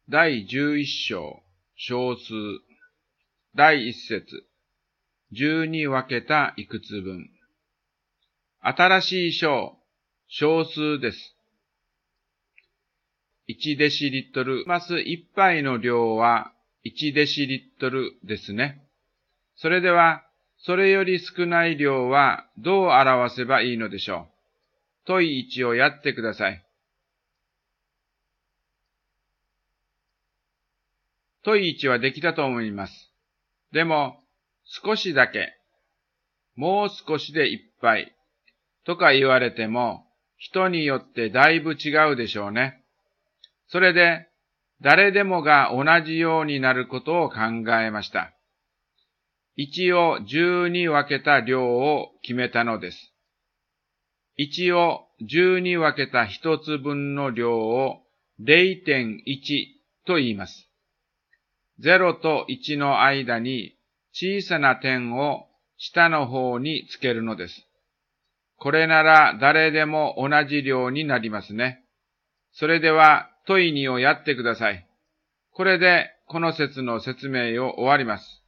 第11章、小数。第1節。10に分けたいくつ分。新しい章、小数です。1デシリットルます1杯の量は1デシリットルですね。それでは、それより少ない量はどう表せばいいのでしょう。問い1をやってください。問い1はできたと思います。でも、少しだけ、もう少しで1杯とか言われても、人によってだいぶ違うでしょうね。それで、誰でもが同じようになることを考えました。1を10に分けた量を決めたのです。1を10に分けた1つ分の量を 0.1 と言います。0と1の間に小さな点を下の方につけるのです。これなら誰でも同じ量になりますね。それでは問い2をやってください。これでこの説の説明を終わります。